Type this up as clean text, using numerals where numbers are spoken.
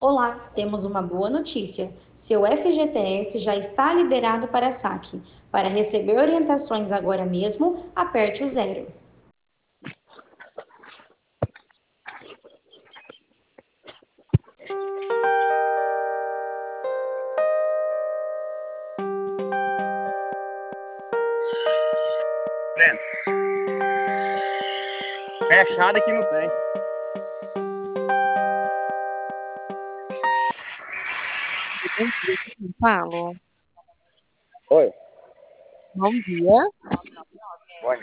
Olá, temos uma boa notícia. Seu FGTS já está liberado para saque. Para receber orientações agora mesmo, aperte o zero. Fechado aqui não tem. Bom dia, Paulo. Oi. Bom dia.